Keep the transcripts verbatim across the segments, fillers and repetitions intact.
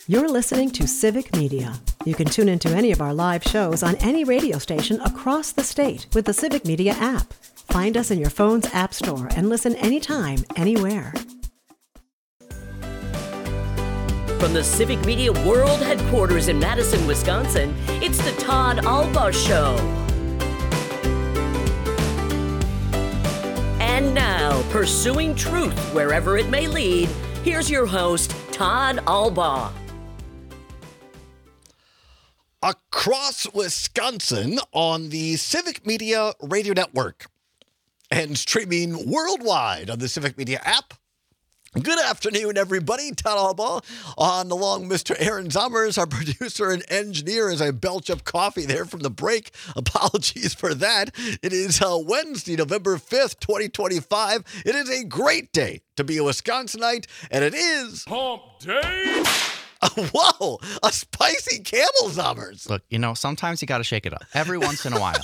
You're listening to Civic Media. You can tune into any of our live shows on any radio station across the state with the Civic Media app. Find us in your phone's app store and listen anytime, anywhere. From the Civic Media World Headquarters in Madison, Wisconsin, it's the Todd Albaugh Show. And now, pursuing truth wherever it may lead, here's your host, Todd Albaugh. Across Wisconsin on the Civic Media Radio Network and streaming worldwide on the Civic Media app. Good afternoon, everybody. Todd Albaugh on along Mister Aaron Zommers, our producer and engineer, as I belch up coffee there from the break. Apologies for that. It is uh, Wednesday, November fifth, twenty twenty-five. It is a great day to be a Wisconsinite, and it is Hump Day. Whoa, a spicy camel Zommers. Look, you know, sometimes you got to shake it up every once in a while.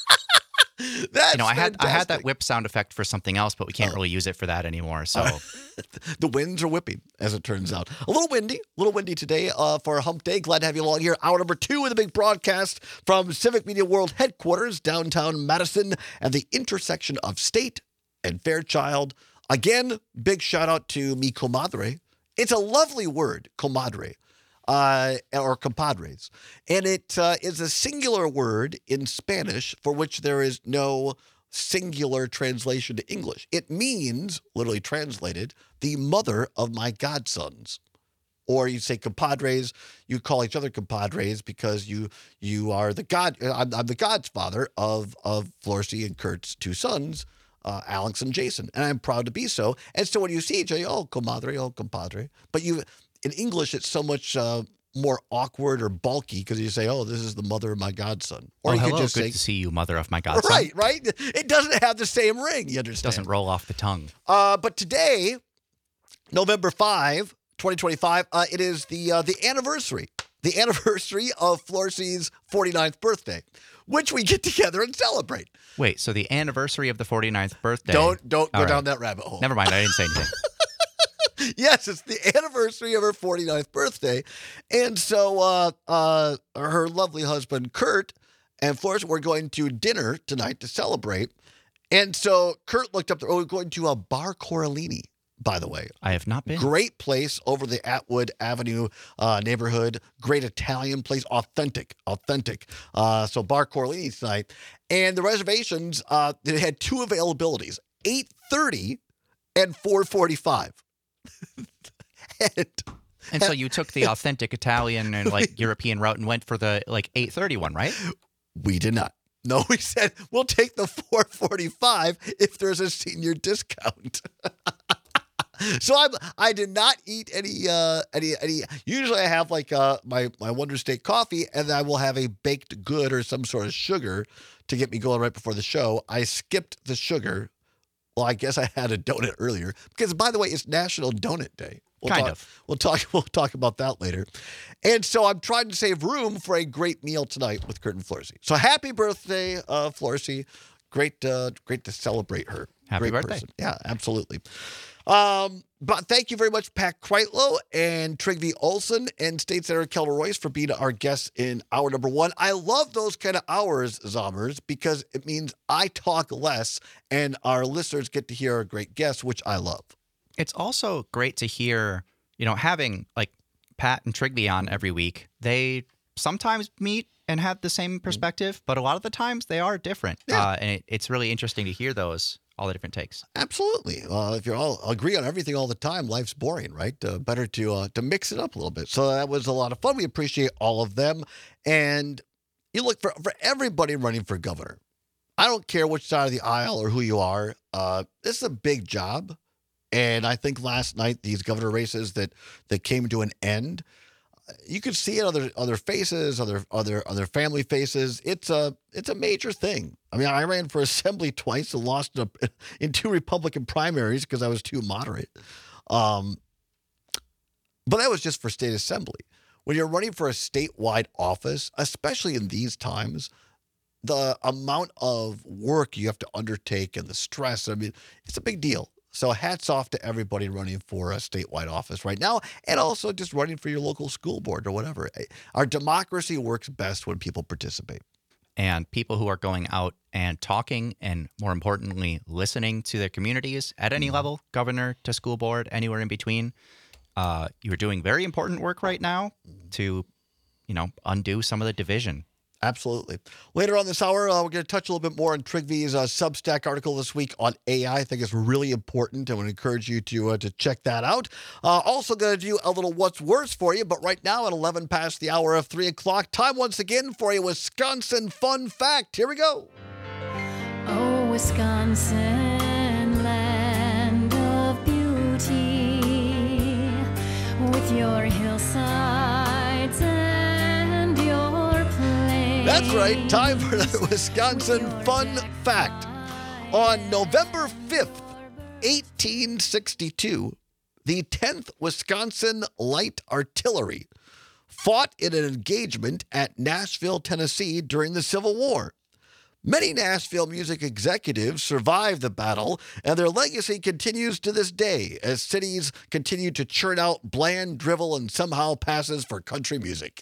That's you know, I had fantastic. I had that whip sound effect for something else, but we can't oh. really use it for that anymore. So the winds are whipping, as it turns out. A little windy, a little windy today uh, for Hump Day. Glad to have you along here. Hour number two of the big broadcast from Civic Media World Headquarters, downtown Madison, and the intersection of State and Fairchild. Again, big shout out to mi comadre. It's a lovely word, comadre, uh, or compadres. And it uh, is a singular word in Spanish for which there is no singular translation to English. It means, literally translated, the mother of my godsons. Or you say compadres, you call each other compadres because you you are the god, I'm, I'm the godfather of, of Florcy and Kurt's two sons, Uh, Alex and Jason, and I'm proud to be so. And so when you see each other, oh, comadre, oh, compadre. But you, in English, it's so much uh, more awkward or bulky because you say, oh, this is the mother of my godson. Or oh, you hello, could just good say, to see you, mother of my godson. Right, right? It doesn't have the same ring, you understand? Doesn't roll off the tongue. Uh, but today, November fifth, twenty twenty-five, uh, it is the uh, the anniversary, the anniversary of Florcy's forty-ninth birthday, which we get together and celebrate. Wait, so the anniversary of the forty-ninth birthday. Don't don't go All down right. that rabbit hole. Never mind, I didn't say anything. Yes, it's the anniversary of her forty-ninth birthday. And so uh, uh, her lovely husband, Kurt, and Florence were going to dinner tonight to celebrate. And so Kurt looked up, the, oh, we're going to a Bar Corallini, by the way. I have not been. Great place over the Atwood Avenue uh, neighborhood. Great Italian place. Authentic. Authentic. Uh, so Bar Corallini tonight. And the reservations, uh, they had two availabilities, eight thirty and four forty-five. and, and so you took the authentic Italian and like European route and went for the like eight thirty one, right? We did not. No, we said we'll take the four forty-five if there's a senior discount. So I I did not eat any uh any any. Usually I have like uh my my Wonder State coffee, and then I will have a baked good or some sort of sugar to get me going right before the show. I skipped the sugar. Well, I guess I had a donut earlier because, by the way, it's National Donut Day. We'll kind talk, of. We'll talk. We'll talk about that later. And so I'm trying to save room for a great meal tonight with Kurt and Florcy. So happy birthday, uh, Florcy! Great, uh, great to celebrate her. Happy great birthday! Person. Yeah, absolutely. Um, but thank you very much, Pat Kreitlow and Trygve Olsen and State Senator Kelda Royce for being our guests in hour number one. I love those kind of hours, Zommers, because it means I talk less and our listeners get to hear our great guests, which I love. It's also great to hear, you know, having like Pat and Trygve on every week. They sometimes meet and have the same perspective, but a lot of the times they are different. Yeah. Uh, and it, it's really interesting to hear those. All the different takes. Absolutely. Uh, if you all agree on everything all the time, life's boring, right? Uh, better to uh, to mix it up a little bit. So that was a lot of fun. We appreciate all of them. And you look for, for everybody running for governor. I don't care which side of the aisle or who you are. Uh, this is a big job. And I think last night, these governor races that that came to an end, you could see it other other faces, other other other family faces. It's a it's a major thing. I mean, I ran for assembly twice and lost in, a, in two Republican primaries because I was too moderate. Um, but that was just for state assembly. When you're running for a statewide office, especially in these times, the amount of work you have to undertake and the stress, I mean, it's a big deal. So hats off to everybody running for a statewide office right now, and also just running for your local school board or whatever. Our democracy works best when people participate. And people who are going out and talking and, more importantly, listening to their communities at any level, governor to school board, anywhere in between, uh, you're doing very important work right now to, you know, undo some of the division. Absolutely. Later on this hour, uh, we're going to touch a little bit more on Trigvy's uh, Substack article this week on A I. I think it's really important. I would encourage you to uh, to check that out. Uh, also going to do a little What's Worse for you, but right now at eleven past the hour of three o'clock, time once again for a Wisconsin fun fact. Here we go. Oh, Wisconsin, land of beauty, with your hillsides and your plains. That's right. Time for another Wisconsin fun fact. On November fifth, eighteen sixty-two, the tenth Wisconsin Light Artillery fought in an engagement at Nashville, Tennessee during the Civil War. Many Nashville music executives survived the battle, and their legacy continues to this day as cities continue to churn out bland drivel and somehow passes for country music.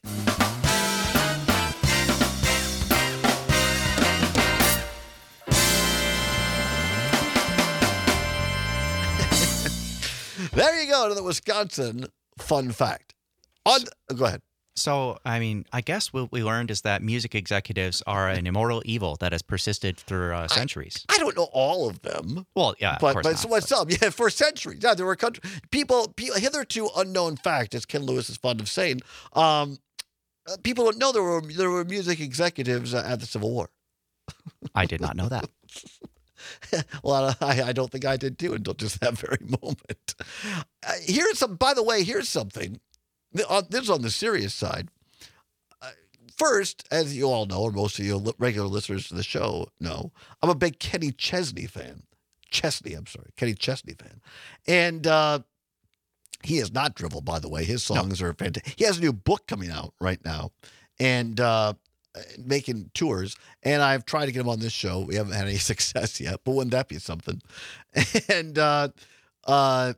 There you go, to the Wisconsin fun fact. On, go ahead. So, I mean, I guess what we learned is that music executives are an immortal evil that has persisted through uh, centuries. I, I don't know all of them. Well, yeah, but of course but, not, so, but some, yeah, for centuries. Yeah, there were country, people, people, hitherto unknown fact, as Ken Lewis is fond of saying. Um, uh, people don't know there were there were music executives uh, at the Civil War. I did not know that. Well, I, I don't think I did too until just that very moment. Uh, here's some. By the way, here's something. Uh, this is on the serious side. Uh, first, as you all know, or most of you li- regular listeners to the show know, I'm a big Kenny Chesney fan. Chesney, I'm sorry, Kenny Chesney fan, and uh, he is not drivel. By the way, his songs no. are fantastic. He has a new book coming out right now, and. Uh, making tours, and I've tried to get him on this show. We haven't had any success yet, but wouldn't that be something? And uh, uh,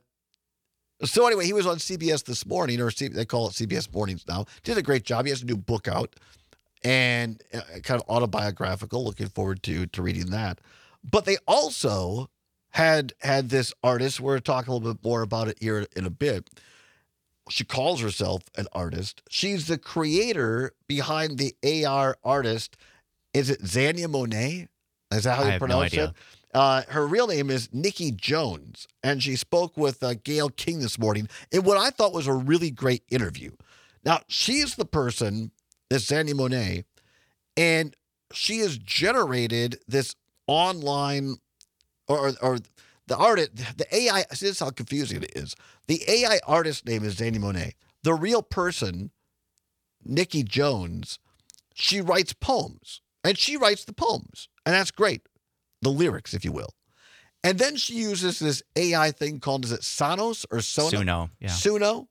so anyway, he was on C B S this morning, or C- they call it C B S Mornings now. Did a great job. He has a new book out, and uh, kind of autobiographical. Looking forward to to reading that. But they also had had this artist. We're going to talk a little bit more about it here in a bit. She calls herself an artist. She's the creator behind the A R artist. Is it Zanya Monet? Is that how I you have pronounce no it? idea. Uh, her real name is Nikki Jones, and she spoke with uh, Gayle King this morning in what I thought was a really great interview. Now, she's the person, this Zanya Monet, and she has generated this online or or the artist, the A I, this is how confusing it is. The A I artist name is Zanya Monet. The real person, Nikki Jones, she writes poems. And she writes the poems. And that's great. The lyrics, if you will. And then she uses this A I thing called, is it Sonos or Sono? Suno, yeah. Suno.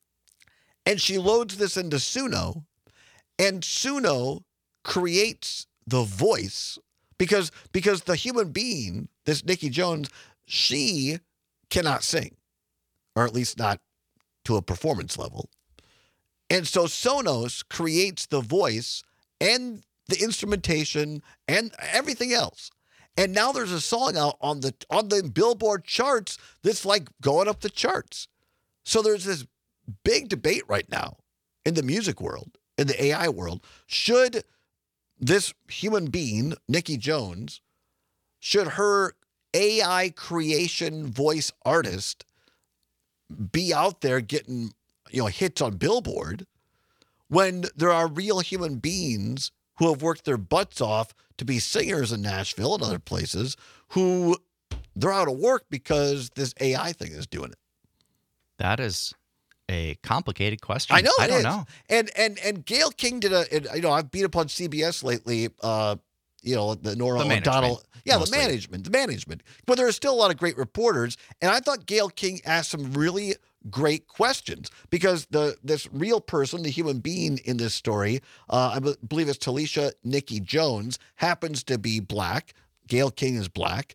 And she loads this into Suno. And Suno creates the voice because, because the human being, this Nikki Jones, she cannot sing, or at least not to a performance level. And so Sonos creates the voice and the instrumentation and everything else. And now there's a song out on the on the Billboard charts that's like going up the charts. So there's this big debate right now in the music world, in the A I world. Should this human being, Nikki Jones, should her A I creation voice artist be out there getting, you know, hits on Billboard when there are real human beings who have worked their butts off to be singers in Nashville and other places who they're out of work because this A I thing is doing it? That is a complicated question. I know it I don't is. know. And and and Gayle King did a, and, you know, I've beat up on C B S lately, uh, you know, the Nora The management, O'Donnell. Yeah, mostly. the management, the management. But there are still a lot of great reporters. And I thought Gayle King asked some really great questions because the this real person, the human being in this story, uh, I be- believe it's Talisha Nikki Jones, happens to be black. Gayle King is black.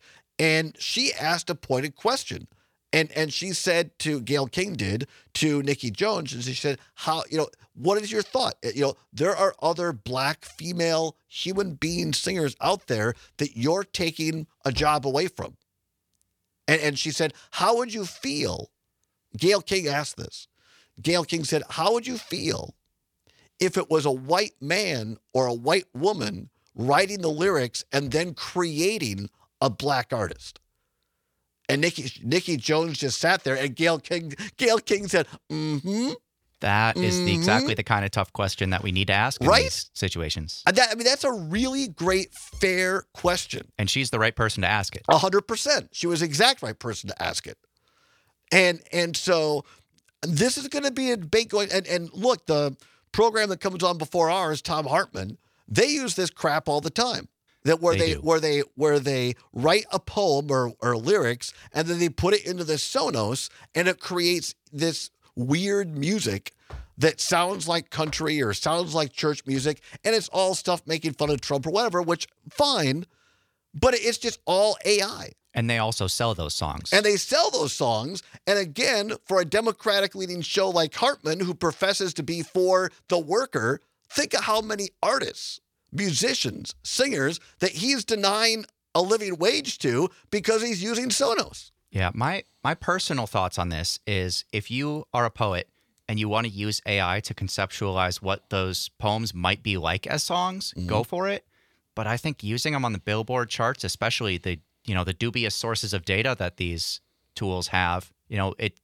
and she asked a pointed question. And and she said to, Gayle King did, to Nikki Jones, and she said, how, you know, what is your thought? You know, there are other black female human being singers out there that you're taking a job away from. And, and she said, how would you feel? Gayle King asked this. Gayle King said, how would you feel if it was a white man or a white woman writing the lyrics and then creating a black artist? And Nikki Nikki Jones just sat there, and Gayle King Gayle King said, mm-hmm. That is mm-hmm. the, exactly the kind of tough question that we need to ask in right? these situations. And that, I mean, that's a really great, fair question. And she's the right person to ask it. A hundred percent. She was the exact right person to ask it. And and so this is going to be a debate going. And, and look, the program that comes on before ours, Tom Hartman, they use this crap all the time. That where They they, do. where they where they write a poem or, or lyrics, and then they put it into the Sonos, and it creates this weird music that sounds like country or sounds like church music, and it's all stuff making fun of Trump or whatever, which fine, but it's just all A I. And they also sell those songs. And they sell those songs. And again, for a Democratic leading show like Hartman, who professes to be for the worker, think of how many artists, musicians, singers that he's denying a living wage to because he's using Sonos. Yeah, my my personal thoughts on this is if you are a poet and you want to use A I to conceptualize what those poems might be like as songs, Mm-hmm. go for it. But I think using them on the Billboard charts, especially the you know the dubious sources of data that these tools have, you know it,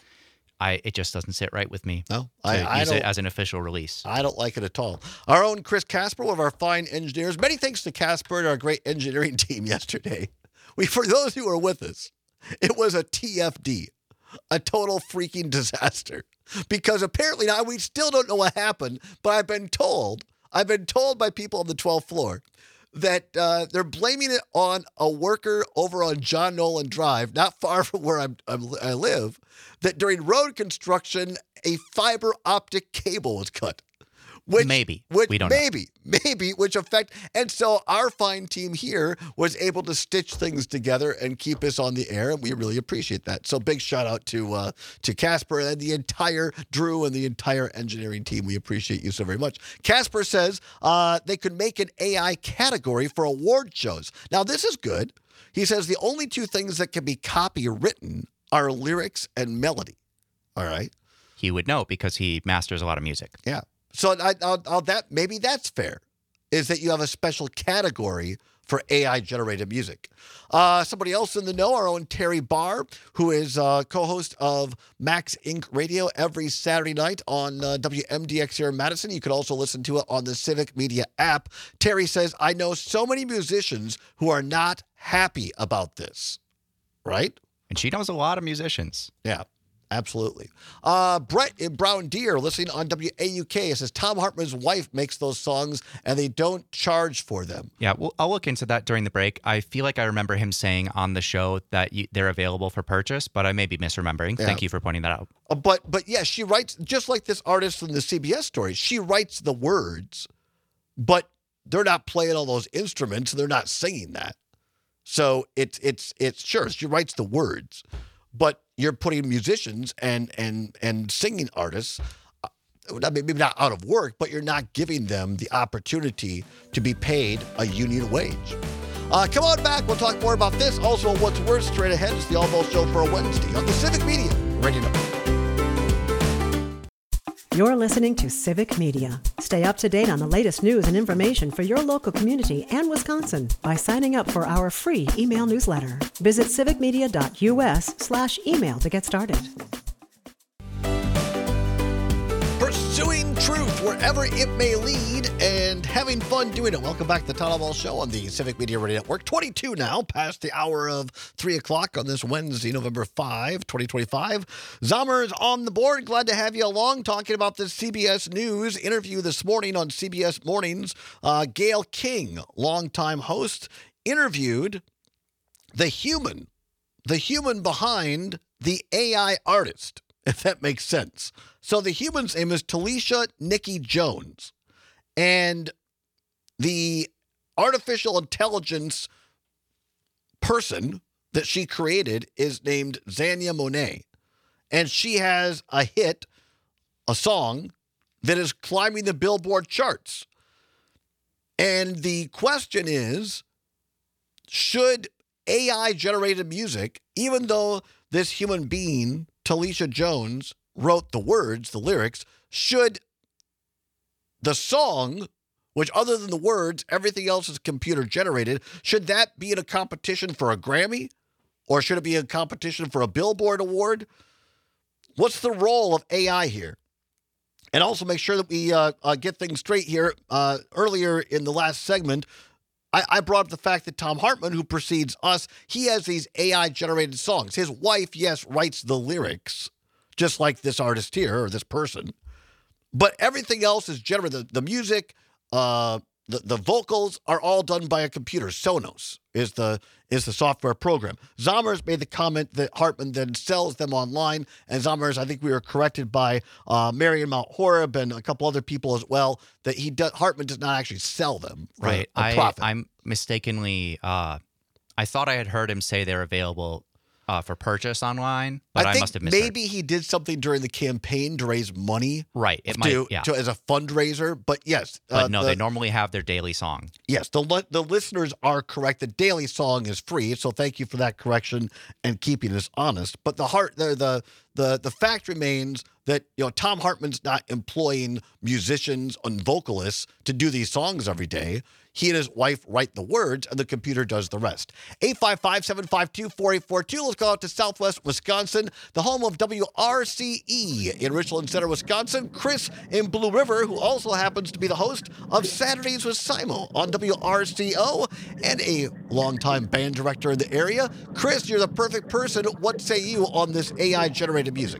I it just doesn't sit right with me. No, to I, I use don't. it as an official release. I don't like it at all. Our own Chris Casper, one of our fine engineers. Many thanks to Casper and our great engineering team yesterday. We, for those who were with us, it was a T F D, a total freaking disaster. Because apparently now we still don't know what happened, but I've been told, I've been told by people on the twelfth floor that uh, they're blaming it on a worker over on John Nolan Drive, not far from where I'm, I'm, I live, that during road construction, a fiber optic cable was cut. Which, Maybe. Which, We don't know. maybe, maybe, which affect. And so our fine team here was able to stitch things together and keep us on the air, and we really appreciate that. So big shout out to uh, to Casper and the entire Drew and the entire engineering team. We appreciate you so very much. Casper says uh, they could make an A I category for award shows. Now this is good. He says the only two things that can be copywritten are lyrics and melody. All right. He would know because he masters a lot of music. Yeah. So I, I'll, I'll, that maybe that's fair, is that you have a special category for A I generated music. Uh, somebody else in the know, our own Terry Barr, who is uh, co-host of Max Incorporated. Radio every Saturday night on uh, W M D X here in Madison. You can also listen to it on the Civic Media app. Terry says, I know so many musicians who are not happy about this. Right? And she knows a lot of musicians. Yeah. Absolutely. Uh, Brett in Brown Deer, listening on W A U K, says Tom Hartman's wife makes those songs and they don't charge for them. Yeah, well, I'll look into that during the break. I feel like I remember him saying on the show that you, they're available for purchase, but I may be misremembering. Yeah. Thank you for pointing that out. Uh, but but yeah, she writes, just like this artist from the C B S story, she writes the words, but they're not playing all those instruments. They're not singing that. So it's it's it's sure she writes the words, but you're putting musicians and and and singing artists, uh, maybe not out of work, but you're not giving them the opportunity to be paid a union wage. Uh, come on back. We'll talk more about this. Also, what's worse straight ahead is the All Ball Show for a Wednesday on the Civic Media Radio Network. You're listening to Civic Media. Stay up to date on the latest news and information for your local community and Wisconsin by signing up for our free email newsletter. Visit civicmedia.us slash email to get started. Pursuing truth wherever it may lead and having fun doing it. Welcome back to the Todd Ball Show on the Civic Media Radio Network. twenty-two now, past the hour of three o'clock on this Wednesday, November fifth, twenty twenty-five. Zomer is on the board. Glad to have you along talking about the C B S News interview this morning on C B S Mornings. Uh, Gayle King, longtime host, interviewed the human, the human behind the A I artist, if that makes sense. So the human's name is Talisha Nikki Jones. And the artificial intelligence person that she created is named Zania Monet. And she has a hit, a song, that is climbing the Billboard charts. And the question is, should A I-generated music, even though this human being, Talisha Jones, wrote the words, the lyrics, should the song, which other than the words, everything else is computer-generated, should that be in a competition for a Grammy? Or should it be a competition for a Billboard award? What's the role of A I here? And also make sure that we uh, uh, get things straight here. Uh, earlier in the last segment, I, I brought up the fact that Thom Hartmann, who precedes us, he has these A I-generated songs. His wife, yes, writes the lyrics, just like this artist here, or this person. But everything else is generated. The, the music, uh, the, the vocals are all done by a computer. Sonos is the is the software program. Zommers made the comment that Hartmann then sells them online. And Zommers, I think we were corrected by uh, Marion Mount Horeb and a couple other people as well, that he does, Hartmann does not actually sell them for right. a I, profit. I'm mistakenly, uh, I thought I had heard him say they're available uh, for purchase online, but I, I think must have misheard. maybe he did something during the campaign to raise money. Right. It to, might, yeah. to, as a fundraiser. But yes. But uh, no, the, they normally have their daily song. Yes, the li- the listeners are correct. The daily song is free, so thank you for that correction and keeping us honest. But the heart, the the the the fact remains that you know Thom Hartmann's not employing musicians and vocalists to do these songs every day. He and his wife write the words, and the computer does the rest. eight five five, seven five two, four eight four two. Let's go out to Southwest Wisconsin, the home of W R C E in Richland Center, Wisconsin. Chris in Blue River, who also happens to be the host of Saturdays with Simo on W R C O and a longtime band director in the area. Chris, you're the perfect person. What say you on this A I-generated music?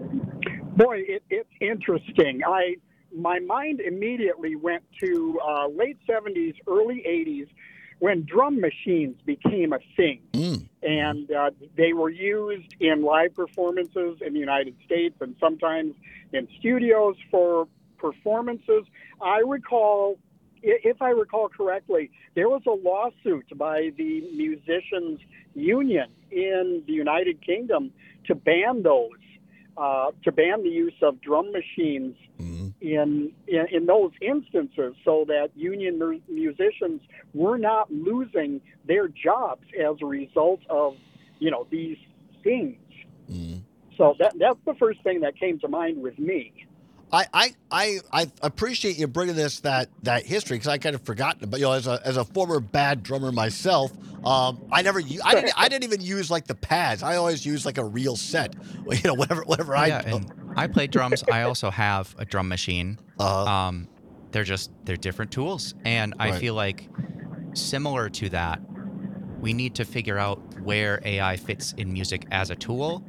Boy, it, it's interesting. I my mind immediately went to uh, late seventies, early eighties, when drum machines became a thing. Mm. And uh, they were used in live performances in the United States and sometimes in studios for performances. I recall, if I recall correctly, there was a lawsuit by the musicians union in the United Kingdom to ban those, uh, to ban the use of drum machines mm. in, in in those instances, so that union mu- musicians were not losing their jobs as a result of, you know, these things. Mm. So that that's the first thing that came to mind with me. I, I, I, I appreciate you bringing this that that history, because I kind of forgotten. But you know, as a as a former bad drummer myself, um, I never I didn't I didn't even use like the pads. I always used like a real set. You know, whatever whatever I. Yeah, and I play drums. I also have a drum machine. Uh-huh. Um, they're just they're different tools, and I Right. feel like similar to that, we need to figure out where A I fits in music as a tool,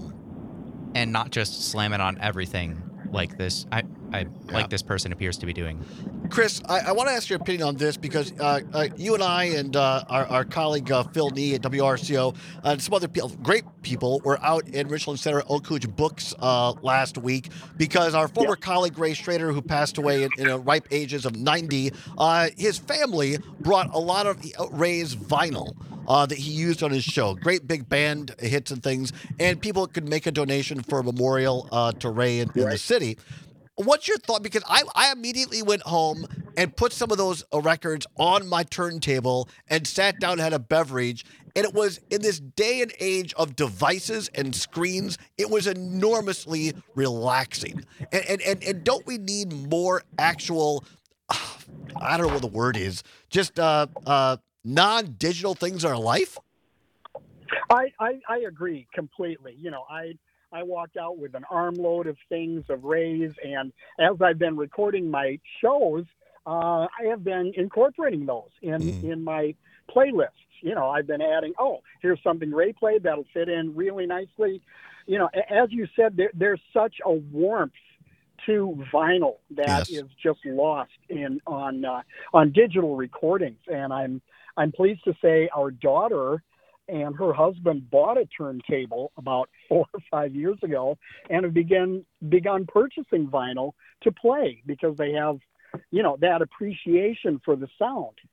and not just slam it on everything. Like this, I, I Yeah. like this person appears to be doing. Chris, I, I want to ask your opinion on this, because uh, uh, you and I and uh, our, our colleague uh, Phil Nee at W R C O and some other people, great people, were out in Richland Center at Oak Ridge Books uh, last week, because our former yeah. colleague Ray Schrader, who passed away in, in a ripe ages of ninety, uh, his family brought a lot of Ray's vinyl Uh, that he used on his show. Great big band hits and things, and people could make a donation for a memorial uh, to Ray in, in Right. the city. What's your thought? Because I, I immediately went home and put some of those uh, records on my turntable and sat down and had a beverage. And it was, in this day and age of devices and screens, it was enormously relaxing. And and and, and don't we need more actual, uh, I don't know what the word is, just uh uh. non-digital things in our life? I, I, I agree completely. You know, I I walked out with an armload of things, of Rays, and as I've been recording my shows, uh, I have been incorporating those in, mm. in my playlists. You know, I've been adding, oh, here's something Ray played that'll fit in really nicely. You know, as you said, there, there's such a warmth to vinyl that yes. is just lost in on uh, on digital recordings, and I'm I'm pleased to say our daughter and her husband bought a turntable about four or five years ago and have begun begun purchasing vinyl to play because they have, you know, that appreciation for the sound.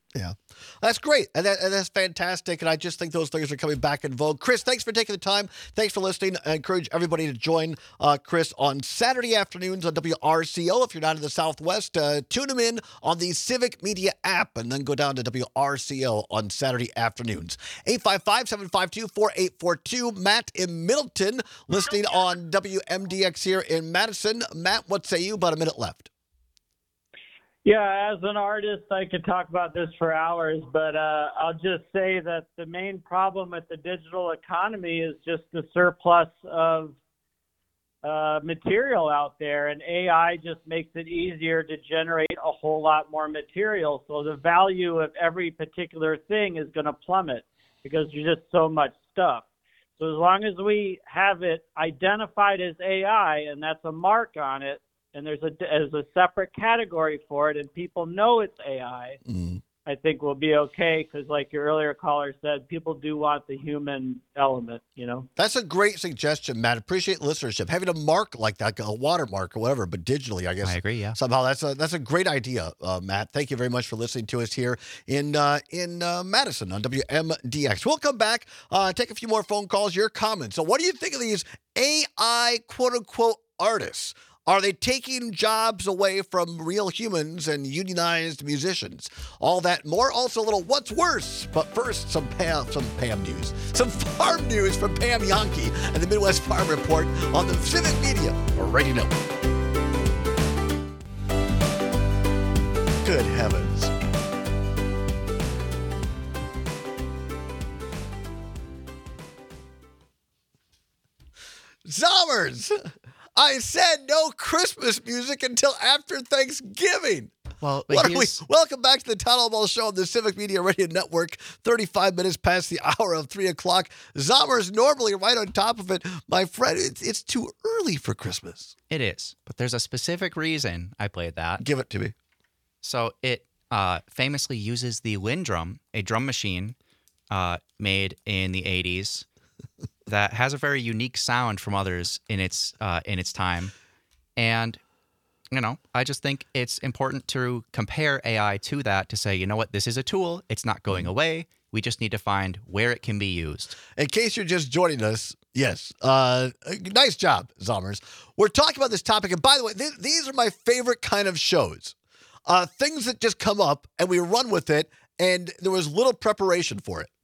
Yeah, that's great. And, that, and that's fantastic. And I just think those things are coming back in vogue. Chris, thanks for taking the time. Thanks for listening. I encourage everybody to join uh, Chris on Saturday afternoons on W R C O. If you're not in the Southwest, uh, tune him in on the Civic Media app and then go down to W R C O on Saturday afternoons. eight five five, seven five two, four eight four two. Matt in Middleton, listening on W M D X here in Madison. Matt, what say you? About a minute left. Yeah, as an artist, I could talk about this for hours, but uh, I'll just say that the main problem with the digital economy is just the surplus of uh, material out there, and A I just makes it easier to generate a whole lot more material. So the value of every particular thing is going to plummet because there's just so much stuff. So as long as we have it identified as A I, and that's a mark on it, and there's a, there's a separate category for it, and people know it's A I, mm-hmm. I think we'll be okay because, like your earlier caller said, people do want the human element, you know? That's a great suggestion, Matt. Appreciate listenership. Having a mark like that, a watermark or whatever, but digitally, I guess. I agree, yeah. Somehow that's a, that's a great idea, uh, Matt. Thank you very much for listening to us here in uh, in uh, Madison on W M D X. We'll come back, uh, take a few more phone calls, your comments. So what do you think of these A I quote-unquote artists? Are they taking jobs away from real humans and unionized musicians? All that and more. Also a little what's worse. But first, some Pam, some Pam news. Some farm news from Pam Yonke and the Midwest Farm Report on the Civic Media Radio Network. Good heavens. Zommers! I said no Christmas music until after Thanksgiving. Well, what are we? Welcome back to the Todd All Ball Show on the Civic Media Radio Network. thirty-five minutes past the hour of three o'clock. Zommer's normally right on top of it. My friend, it's, it's too early for Christmas. It is, but there's a specific reason I played that. Give it to me. So it uh, famously uses the Lindrum, a drum machine uh, made in the eighties. That has a very unique sound from others in its uh, in its time, and you know, I just think it's important to compare A I to that to say, you know what, this is a tool. It's not going away. We just need to find where it can be used. In case you're just joining us, yes, uh, nice job, Zommers. We're talking about this topic, and by the way, th- these are my favorite kind of shows. Uh, things that just come up and we run with it, and there was little preparation for it.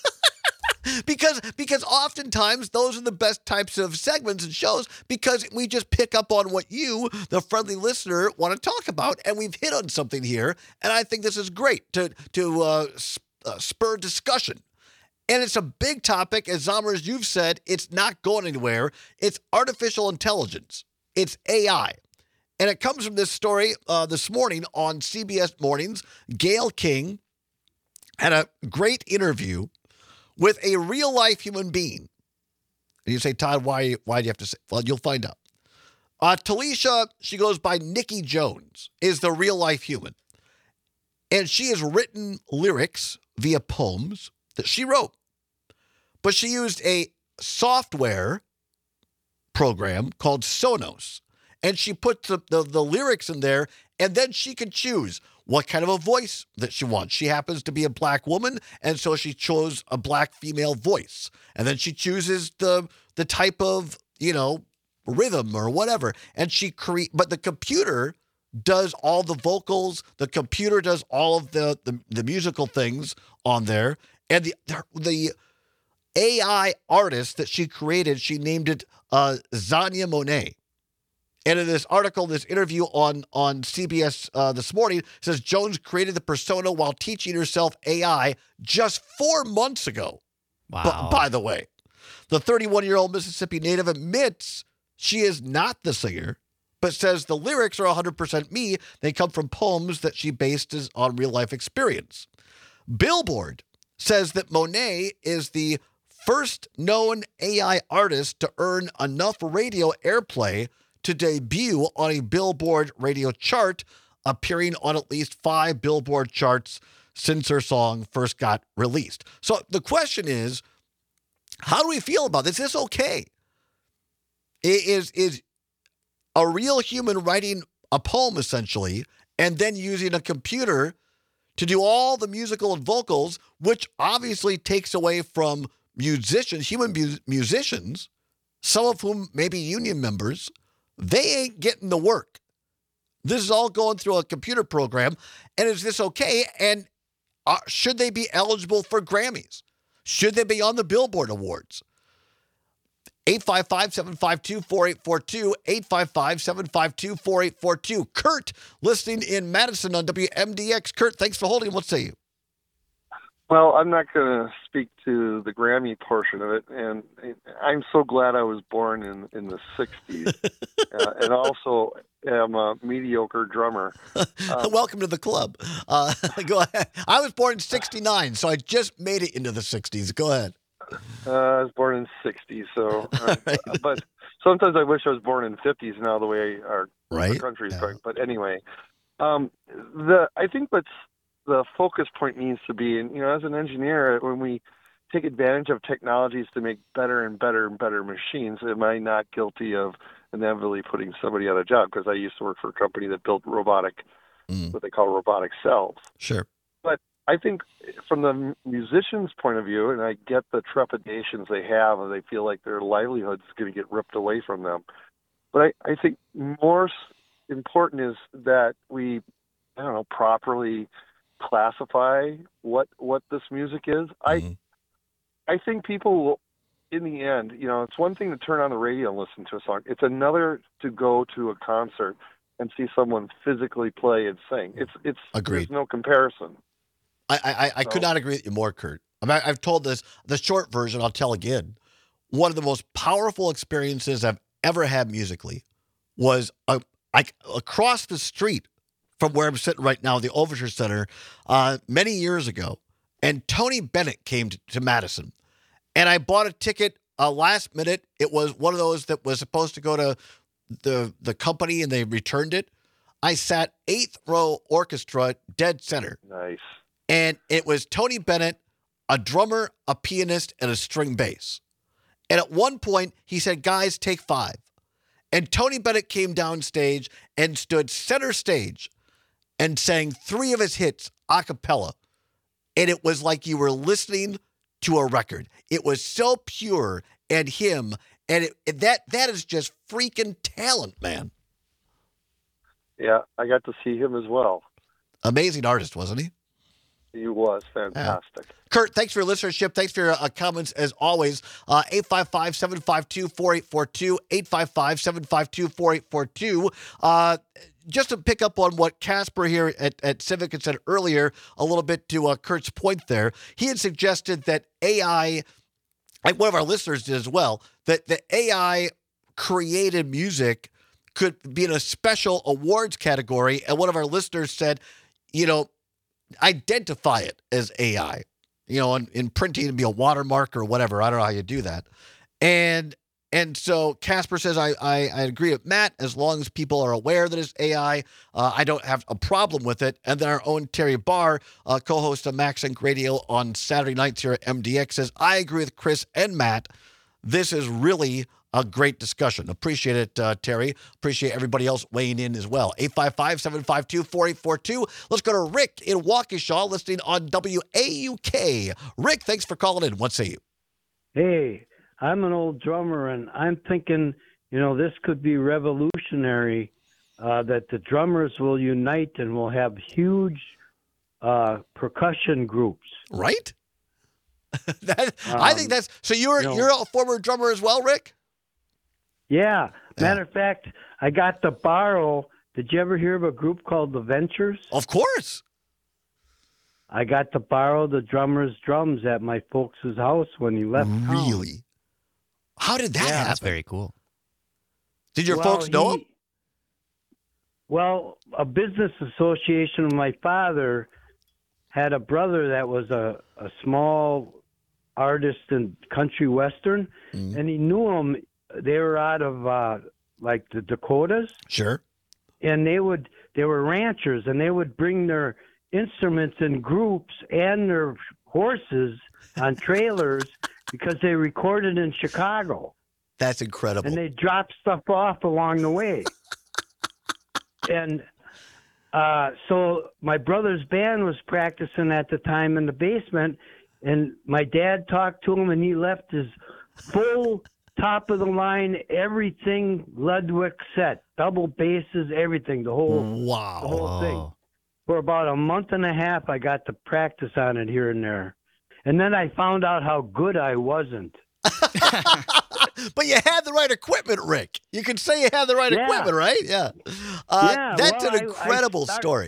Because because oftentimes those are the best types of segments and shows because we just pick up on what you, the friendly listener, want to talk about, and we've hit on something here, and I think this is great to to uh, sp- uh, spur discussion. And it's a big topic, as Zommers, you've said, it's not going anywhere. It's artificial intelligence. It's A I. And it comes from this story uh, this morning on C B S Mornings. Gayle King had a great interview with a real-life human being. And you say, Todd, why, why do you have to say? Well, you'll find out. Uh, Talisha, she goes by Nikki Jones, is the real-life human. And she has written lyrics via poems that she wrote. But she used a software program called Sonos. And she put the, the, the lyrics in there, and then she could choose what kind of a voice that she wants. She happens to be a black woman, and so she chose a black female voice. And then she chooses the the type of, you know, rhythm or whatever. And she create, but the computer does all the vocals. The computer does all of the, the, the musical things on there. And the the A I artist that she created, she named it uh, Zanya Monet. And in this article, this interview on, on C B S uh, this morning, it says Jones created the persona while teaching herself A I just four months ago. Wow. B- by the way, the thirty-one-year-old Mississippi native admits she is not the singer, but says the lyrics are one hundred percent me. They come from poems that she based on real-life experience. Billboard says that Monet is the first known A I artist to earn enough radio airplay to debut on a Billboard radio chart, appearing on at least five Billboard charts since her song first got released. So the question is, how do we feel about this? Is this okay? Is, is a real human writing a poem, essentially, and then using a computer to do all the musical and vocals, which obviously takes away from musicians, human mu- musicians, some of whom may be union members. They ain't getting the work. This is all going through a computer program. And is this okay? And uh, should they be eligible for Grammys? Should they be on the Billboard Awards? eight five five, seven five two, four eight four two, eight five five, seven five two, four eight four two. Kurt, listening in Madison on W M D X. Kurt, thanks for holding. What say you? Well, I'm not going to speak to the Grammy portion of it, and I'm so glad I was born in, in the sixties, uh, and also am a mediocre drummer. Um, Welcome to the club. Uh, go ahead. I was born in sixty-nine, so I just made it into the sixties. Go ahead. Uh, I was born in sixties, so uh, Right. but sometimes I wish I was born in fifties now, the way our, Right. our country's Yeah. going. But anyway, um, the I think what's the focus point needs to be, and you know, as an engineer, when we take advantage of technologies to make better and better and better machines, am I not guilty of inevitably putting somebody out of a job? Because I used to work for a company that built robotic, Mm. what they call robotic cells. Sure. But I think from the musician's point of view, and I get the trepidations they have, and they feel like their livelihood is going to get ripped away from them. But I, I think more s- important is that we, I don't know, properly classify what what this music is. Mhm. I I think people will, in the end, you know, it's one thing to turn on the radio and listen to a song. It's another to go to a concert and see someone physically play and sing. It's it's Agreed. There's no comparison. I, I, I could So- not agree with you more, Kurt. I mean, I've told this, the short version, I'll tell again. One of the most powerful experiences I've ever had musically was uh, I, across the street from where I'm sitting right now, the Overture Center, uh, many years ago. And Tony Bennett came to, to Madison. And I bought a ticket uh, last minute. It was one of those that was supposed to go to the, the company, and they returned it. I sat eighth row orchestra, dead center. Nice. And it was Tony Bennett, a drummer, a pianist, and a string bass. And at one point, he said, guys, take five. And Tony Bennett came down stage and stood center stage and sang three of his hits a cappella. And it was like you were listening to a record. It was so pure and him. And it, that that is just freaking talent, man. Yeah, I got to see him as well. Amazing artist, wasn't he? He was fantastic. Kurt, thanks for your listenership. Thanks for your uh, comments as always. Uh, eight five five, seven five two, four eight four two, eight five five, seven five two, four eight four two. Uh, just to pick up on what Casper here at, at Civic had said earlier, a little bit to uh, Kurt's point there, he had suggested that A I, like one of our listeners did as well, that the A I created music could be in a special awards category. And one of our listeners said, you know, identify it as A I. You know, in, in printing, it'd be a watermark or whatever. I don't know how you do that. And and so Casper says, I, I, I agree with Matt. As long as people are aware that it's A I, uh, I don't have a problem with it. And then our own Terry Barr, uh, co-host of Max Inc Radio on Saturday nights here at M D X, says, I agree with Chris and Matt. This is really a great discussion. Appreciate it, uh, Terry. Appreciate everybody else weighing in as well. eight five five, seven five two, four eight four two. Let's go to Rick in Waukesha, listening on W A U K. Rick, thanks for calling in. What say you? Hey, I'm an old drummer, and I'm thinking, you know, this could be revolutionary, uh, that the drummers will unite and we'll have huge uh, percussion groups. Right? that, um, I think that's, so you're, you know, you're a former drummer as well, Rick? Yeah. Matter Yeah. of fact, I got to borrow, did you ever hear of a group called The Ventures? Of course. I got to borrow the drummer's drums at my folks' house when he left town. Really? How did that Yeah. happen? That's very cool. Did your Well, folks know he- him? Well, a business association of my father had a brother that was a, a small artist in country western, Mhm. and he knew him. They were out of uh, like the Dakotas, Sure. and they would they were ranchers, and they would bring their instruments in groups and their horses on trailers because they recorded in Chicago. That's incredible. And they dropped stuff off along the way. and uh, so my brother's band was practicing at the time in the basement, and my dad talked to him, and he left his full top of the line, everything Ludwig set, double basses, everything, the whole, wow. the whole thing. For about a month and a half, I got to practice on it here and there. And then I found out how good I wasn't. But you had the right equipment, Rick. You can say you had the right Yeah. equipment, right? Yeah. Uh, Yeah, that's well, an I- I incredible start- story.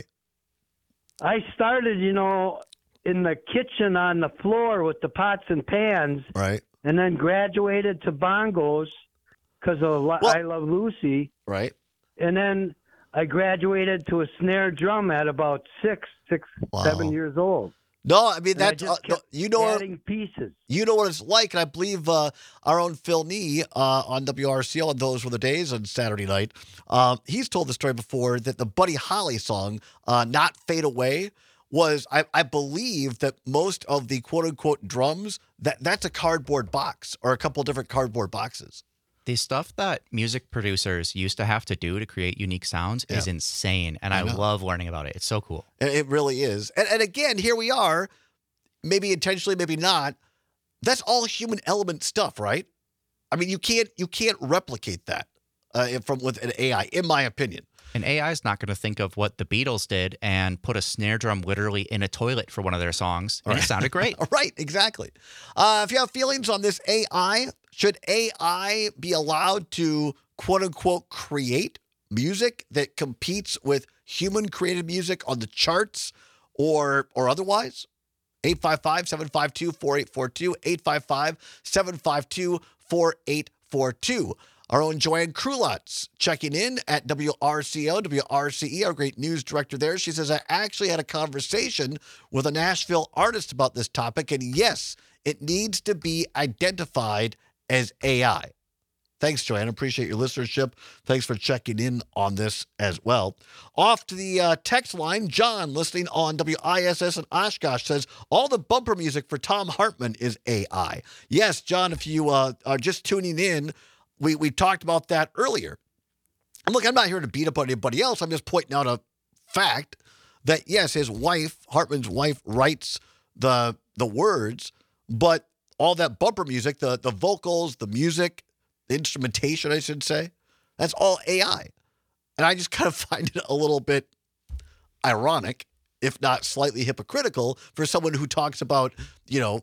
I started, you know, in the kitchen on the floor with the pots and pans, Right. and then graduated to bongos because of Lo- Well- I Love Lucy. Right. And then I graduated to a snare drum at about six, six, Wow. seven years old. No, I mean, And I that's, uh, just no, kept you know, adding pieces. you know what it's like. And I believe uh, our own Phil Nee uh, on W R C L and Those Were the Days on Saturday night, um, he's told the story before that the Buddy Holly song, uh, Not Fade Away, was, I, I believe that most of the quote unquote drums, that that's a cardboard box or a couple different cardboard boxes. The stuff that music producers used to have to do to create unique sounds is Yeah. insane, and I I, know. love learning about it. It's so cool. And it really is. And, and again, here we are, maybe intentionally, maybe not. That's all human element stuff, right? I mean, you can't you can't replicate that uh, from with an A I, in my opinion. An A I is not going to think of what the Beatles did and put a snare drum literally in a toilet for one of their songs, and it sounded great. Right, exactly. Uh, if you have feelings on this A I, should A I be allowed to quote unquote create music that competes with human created music on the charts or or otherwise? eight five five, seven five two, four eight four two, eight five five, seven five two, four eight four two. Our own Joanne Krulotz checking in at W R C O, W R C E, our great news director there. She says, I actually had a conversation with a Nashville artist about this topic, and yes, it needs to be identified as A I. Thanks, Joanne. Appreciate your listenership. Thanks for checking in on this as well. Off to the uh, text line, John, listening on W I S S in Oshkosh, says, all the bumper music for Tom Hartman is A I. Yes, John, if you uh, are just tuning in, we, we talked about that earlier. And look, I'm not here to beat up on anybody else. I'm just pointing out a fact that, yes, his wife, Hartman's wife, writes the the words, but all that bumper music, the the vocals, the music, the instrumentation, I should say, that's all A I. And I just kind of find it a little bit ironic, if not slightly hypocritical, for someone who talks about, you know,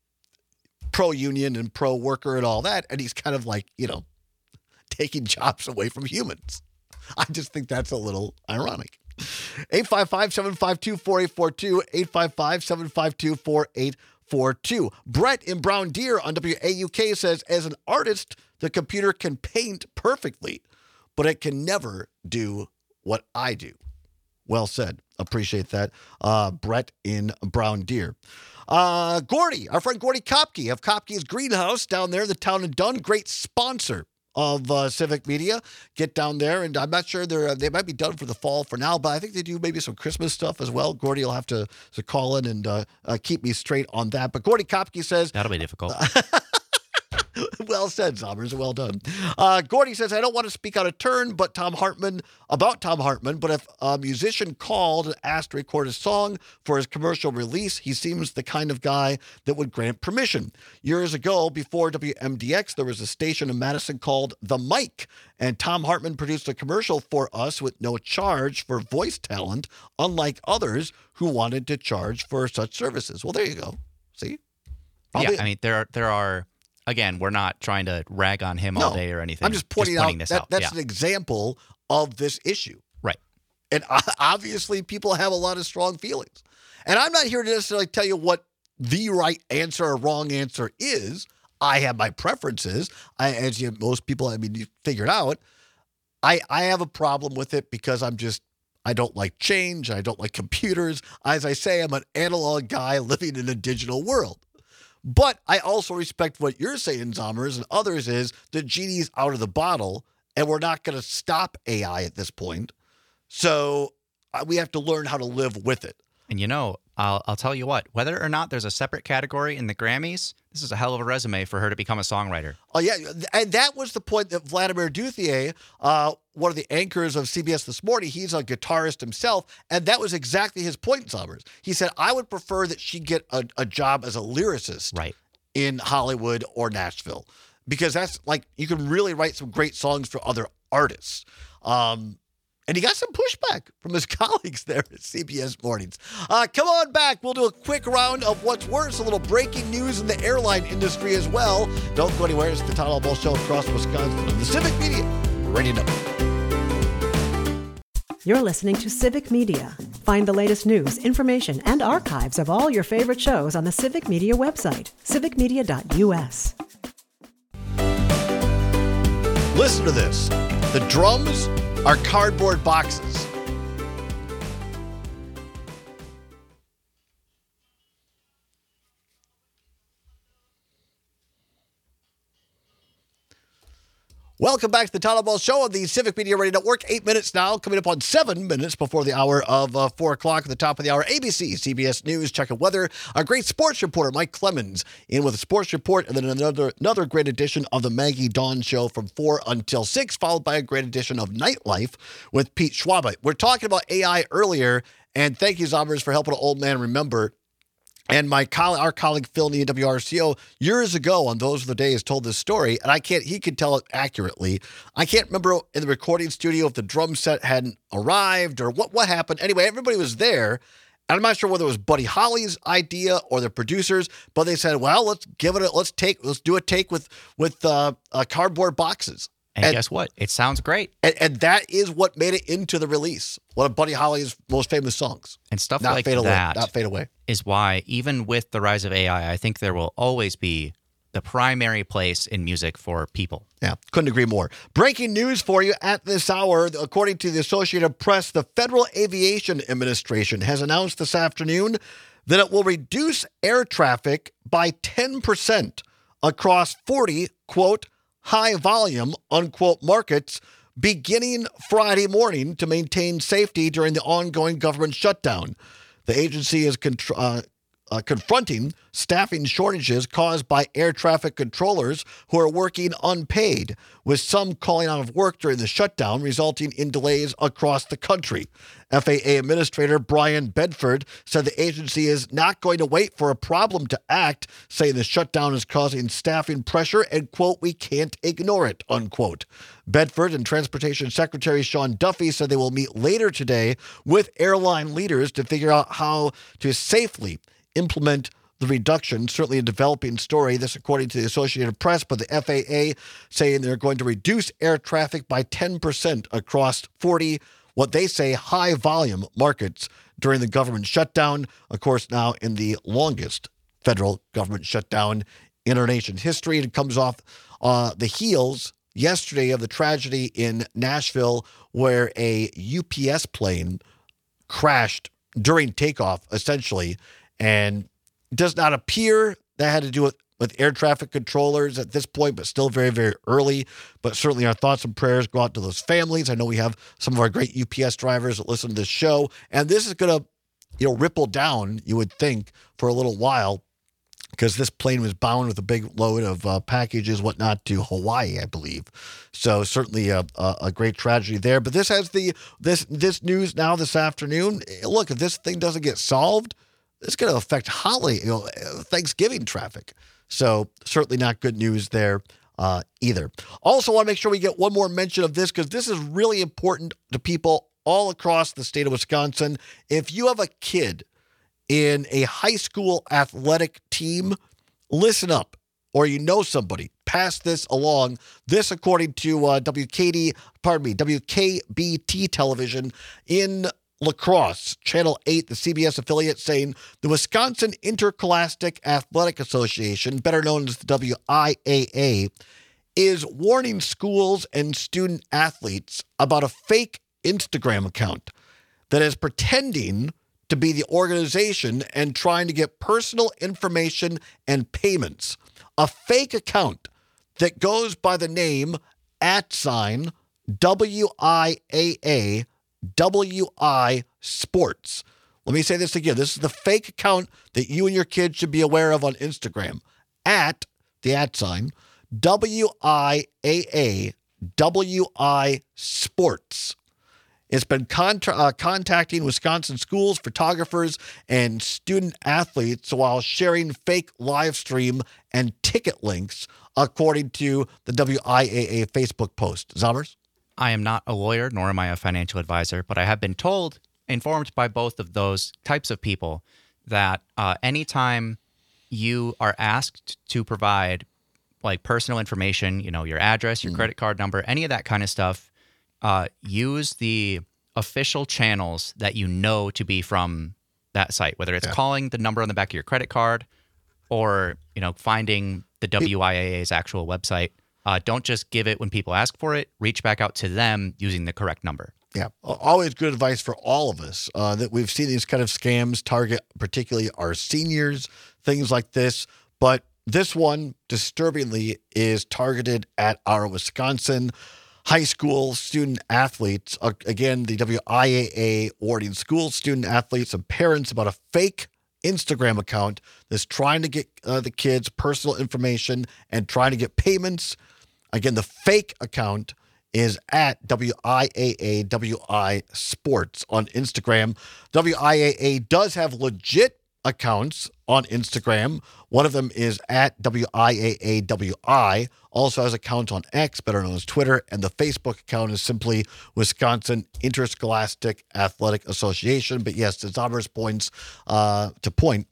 pro-union and pro-worker and all that, and he's kind of like, you know, taking jobs away from humans. I just think that's a little ironic. eight five five, seven five two, four eight four two, eight five five, seven five two, four eight four two. Brett in Brown Deer on W A U K says, as an artist, the computer can paint perfectly, but it can never do what I do. Well said. Appreciate that. Uh, Brett in Brown Deer. Uh, Gordy, our friend Gordy Kopke of Kopke's Greenhouse down there in the town of Dunn. Great sponsor of uh, Civic Media. Get down there, and I'm not sure they're uh, they might be done for the fall for now, but I think they do maybe some Christmas stuff as well. Gordy will have to, to call in and uh, uh, keep me straight on that. But Gordy Kopke says, That'll be difficult. well said, Zombers. Well done. Uh, Gordy says, I don't want to speak out of turn, but Tom Hartman, about Tom Hartman, but if a musician called and asked to record a song for his commercial release, he seems the kind of guy that would grant permission. Years ago, before W M D X, there was a station in Madison called The Mic, and Tom Hartman produced a commercial for us with no charge for voice talent, unlike others who wanted to charge for such services. Well, there you go. See? Probably- yeah, I mean, there are, there are, again, we're not trying to rag on him all day or anything. I'm just pointing, pointing out this that out. that's yeah. an example of this issue. Right. And obviously people have a lot of strong feelings. And I'm not here to necessarily tell you what the right answer or wrong answer is. I have my preferences. I, as you, most people, I mean, you figured out, I, I have a problem with it because I'm just, I don't like change. I don't like computers. As I say, I'm an analog guy living in a digital world. But I also respect what you're saying, Zommers, and others is the genie's out of the bottle, and we're not going to stop A I at this point. So uh, we have to learn how to live with it. And you know, I'll, I'll tell you what, whether or not there's a separate category in the Grammys, this is a hell of a resume for her to become a songwriter. Oh, yeah. And that was the point that Vladimir Duthier, uh, one of the anchors of C B S This Morning, he's a guitarist himself, and that was exactly his point, Summers. He said, I would prefer that she get a, a job as a lyricist right. in Hollywood or Nashville, because that's like, you can really write some great songs for other artists. Um, And he got some pushback from his colleagues there at C B S Mornings. Uh, come on back. We'll do a quick round of what's worse, a little breaking news in the airline industry as well. Don't go anywhere. It's the Todd Albaugh Show across Wisconsin on the Civic Media Radio Network. You're listening to Civic Media. Find the latest news, information, and archives of all your favorite shows on the Civic Media website, civic media dot u s. Listen to this. The drums are cardboard boxes. Welcome back to the Todd Albaugh Show on the Civic Media Radio Network. Eight minutes now, coming up on seven minutes before the hour of uh, four o'clock at the top of the hour. A B C, C B S News, checking weather. Our great sports reporter, Mike Clemens, in with a sports report, and then another another great edition of the Maggie Dawn Show from four until six, followed by a great edition of Nightlife with Pete Schwaba. We're talking about A I earlier, and thank you, Zombers, for helping an old man remember. And my colleague, our colleague Phil Neal, W R C O, years ago on Those Were the Days, told this story, and I can't. He could tell it accurately. I can't remember in the recording studio if the drum set hadn't arrived or what what happened. Anyway, everybody was there, and I'm not sure whether it was Buddy Holly's idea or the producers, but they said, "Well, let's give it. A, let's take. Let's do a take with with uh, uh, cardboard boxes." And, and guess what? It sounds great. And, and that is what made it into the release. One of Buddy Holly's most famous songs. And stuff not like fade that away, not fade away. Is why, even with the rise of A I, I think there will always be the primary place in music for people. Yeah, couldn't agree more. Breaking news for you at this hour. According to the Associated Press, the Federal Aviation Administration has announced this afternoon that it will reduce air traffic by ten percent across forty, quote, high volume, unquote, markets beginning Friday morning to maintain safety during the ongoing government shutdown. The agency is con- uh, uh, confronting staffing shortages caused by air traffic controllers who are working unpaid, with some calling out of work during the shutdown, resulting in delays across the country. F A A Administrator Brian Bedford said the agency is not going to wait for a problem to act, saying the shutdown is causing staffing pressure and, quote, we can't ignore it, unquote. Bedford and Transportation Secretary Sean Duffy said they will meet later today with airline leaders to figure out how to safely implement the reduction. Certainly a developing story, this according to the Associated Press, but the F A A saying they're going to reduce air traffic by ten percent across forty, what they say, high-volume markets during the government shutdown. Of course, now in the longest federal government shutdown in our nation's history. It comes off uh, the heels yesterday of the tragedy in Nashville where a U P S plane crashed during takeoff, essentially, and does not appear that had to do with, with air traffic controllers at this point, but still very, very early. But certainly our thoughts and prayers go out to those families. I know we have some of our great U P S drivers that listen to this show, and this is going to, you know, ripple down, you would think, for a little while, because this plane was bound with a big load of uh, packages, whatnot, to Hawaii, I believe. So certainly a, a, a great tragedy there. But this has the this this news now this afternoon. Look, if this thing doesn't get solved, it's going to affect holiday, you know, Thanksgiving traffic. So certainly not good news there uh, either. Also want to make sure we get one more mention of this, because this is really important to people all across the state of Wisconsin. If you have a kid in a high school athletic team, listen up, or you know somebody, pass this along. This, according to uh, W K D, pardon me, W K B T television in La Crosse, Channel eight, the C B S affiliate, saying the Wisconsin Interscholastic Athletic Association, better known as the W I A A, is warning schools and student athletes about a fake Instagram account that is pretending to be the organization and trying to get personal information and payments. A fake account that goes by the name at sign W I A A W I Sports. Let me say this again. This is the fake account that you and your kids should be aware of on Instagram. at the at sign, W I A A W I Sports. It's been contra- uh, contacting Wisconsin schools, photographers, and student athletes while sharing fake live stream and ticket links, according to the W I A A Facebook post. Zommers? I am not a lawyer, nor am I a financial advisor, but I have been told, informed by both of those types of people, that uh, anytime you are asked to provide like personal information, you know, your address, your mm. credit card number, any of that kind of stuff, uh, use the official channels that you know to be from that site, whether it's yeah. calling the number on the back of your credit card or, you know, finding the W I A A's actual website. Uh, don't just give it when people ask for it. Reach back out to them using the correct number. Yeah, always good advice for all of us uh, that we've seen these kind of scams target particularly our seniors, things like this. But this one, disturbingly, is targeted at our Wisconsin high school student athletes. Uh, again, the W I A A warning school student athletes and parents about a fake Instagram account that's trying to get uh, the kids' personal information and trying to get payments. Again, the fake account is at W I A A W I Sports on Instagram. W I A A does have legit accounts on Instagram. One of them is at W I A A W I, also has accounts on X, better known as Twitter, and the Facebook account is simply Wisconsin Interscholastic Athletic Association. But yes, to Zommer's points, uh, to point,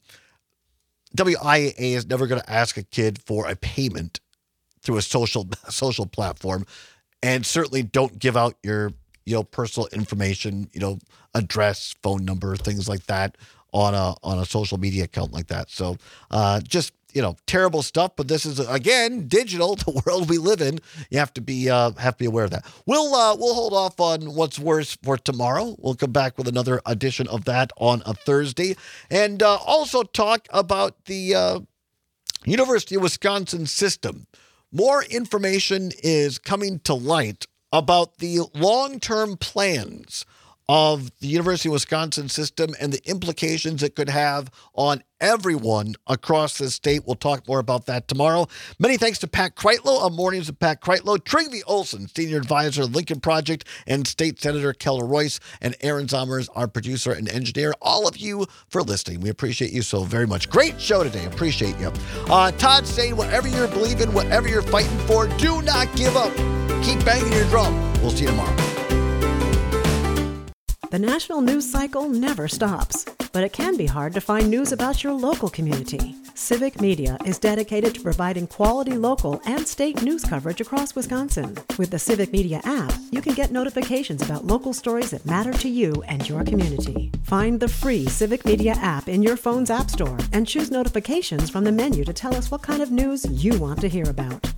W I A A is never going to ask a kid for a payment through a social social platform. And certainly don't give out your, you know, personal information, you know, address, phone number, things like that on a on a social media account like that. So uh, just, you know, terrible stuff. But this is, again, digital, the world we live in. You have to be uh, have to be aware of that. We'll uh, we'll hold off on what's worse for tomorrow. We'll come back with another edition of that on a Thursday, and uh, also talk about the uh, University of Wisconsin system. More information is coming to light about the long-term plans of the University of Wisconsin system and the implications it could have on everyone across the state. We'll talk more about that tomorrow. Many thanks to Pat Kreitlow on Mornings with Pat Kreitlow, Trygve Olsen, Senior Advisor, Lincoln Project, and State Senator Keller Royce, and Aaron Zommers, our producer and engineer. All of you for listening. We appreciate you so very much. Great show today. Appreciate you. Uh, Todd saying, whatever you're believing, whatever you're fighting for, do not give up. Keep banging your drum. We'll see you tomorrow. The national news cycle never stops, but it can be hard to find news about your local community. Civic Media is dedicated to providing quality local and state news coverage across Wisconsin. With the Civic Media app, you can get notifications about local stories that matter to you and your community. Find the free Civic Media app in your phone's app store and choose notifications from the menu to tell us what kind of news you want to hear about.